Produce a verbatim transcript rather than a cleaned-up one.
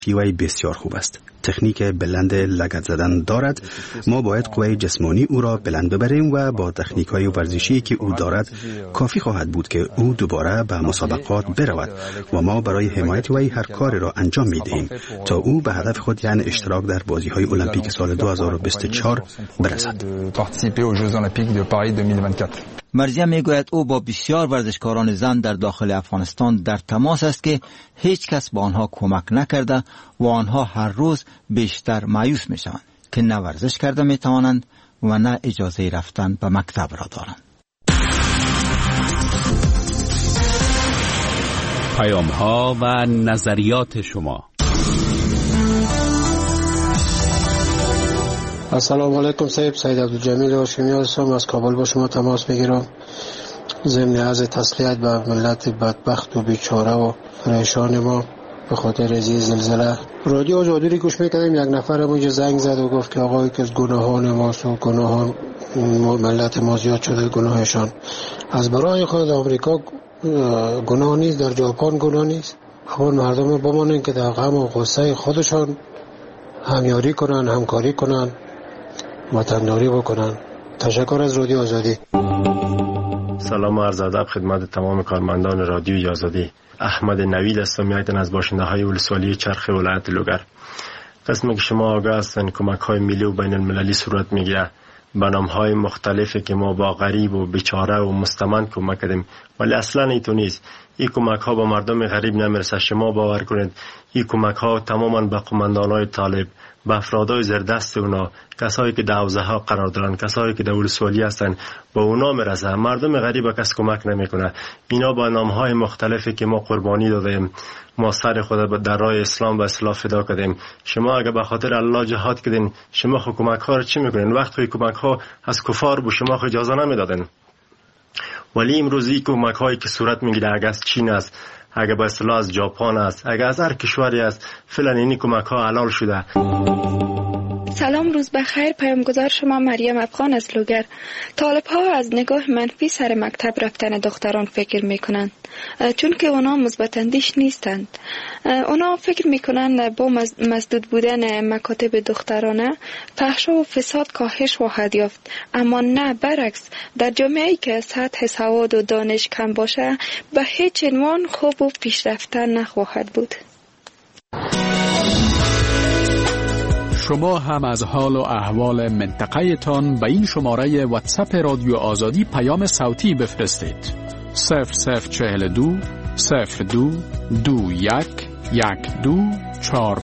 وی بسیار خوب است. تکنیک بلند لگد زدن دارد. ما باید قوه جسمانی او را بلند ببریم و با تکنیک های ورزشی که او دارد کافی خواهد بود که او دوباره به مسابقات برود و ما برای حمایت وی هر کاری را انجام می دهیم تا او به هدف خود، یعنی اشتراک در بازی های المپیک سال دو هزار و بیست و چهار برسد. مرزیه میگوید او با بسیار ورزشکاران زن در داخل افغانستان در تماس است که هیچ کس با آنها کمک نکرده و آنها هر روز بیشتر مایوس می شوند که نه ورزش کرده می توانند و نه اجازه رفتن به مکتب را دارند. پیام ها و نظریات شما. السلام علیکم صاحب، سید عبدالجمیل هاشمی هستم، از کابل با شما تماس میگیرم. ضمن عرض تسلیت به ملت بدبخت و بیچاره و پریشان ما به خاطر از زلزله. رادیو آزادی رو گوش میکردیم، یک نفر اونجا زنگ زد و گفت که آقای که از گناهان ماست و گناهان ملت ما زیاد شده گناهشان. از برای خود آمریکا گناه نیست، در ژاپن گناه نیست. اما مردم بمانن که در غم و غصه خودشان همیاری کنن، همکاری کنن، وطنداری بکنن. تشکر از رادیو آزادی. سلام و عرض ادب خدمت تمام کارمندان رادیوی آزادی. احمد نوید هستم، یکتن از باشنده های ولسوالی چرخ ولایت لوگر. قسمی که شما آگاه هستن کمک های ملی و بین المللی صورت میگیره، برنامه های مختلفی که ما با غریب و بیچاره و مستمند کمک کردیم، ولی اصلا اینطور نیست. این کمک ها با مردم غریب نمیرسه. شما باور کنید این کمک ها تماما به قماندان های طالب، به افرادای زیردست اونا، کسایی که در حوزه ها قرار دارن، کسایی که در ولسوالی هستن، با اونا میرسه. مردم غریب کس کمک نمیکنه. اینا با نام های مختلفی که ما قربانی دادیم، ما سر خود در راه اسلام و اصلاح فدا کردیم. شما اگه به خاطر الله جهاد کردین، شما خو کمک ها رو چی میکنین؟ وقتی کمک ها از کفار بو شما خو اجازه نمیدادین. ولی امروز این کمک هایی که صورت میگیره، اگه از چین است، اگه به اصطلاح از ژاپن است، اگه از هر کشوری است، فعلا این کمک ها حلال شده. سلام، روز بخیر. پیامگذار شما مریم افغان از لوگر. طالب ها از نگاه منفی سر مکتب رفتن دختران فکر میکنند، چون که اونا مثبت اندیش نیستند. اونا فکر میکنند با مسدود بودن مکاتب دخترانه فحشا و فساد کاهش خواهد یافت، اما نه، برعکس. در جامعه‌ای که سطح سواد و دانش کم باشه به هیچ عنوان خوب و پیشرفتن نخواهد بود. شما هم از حال و احوال منطقه تان به این شماره واتساپ رادیو آزادی پیام صوتی بفرستید. صفر صفر چهل دو صفر دو دو یک یک دو چهار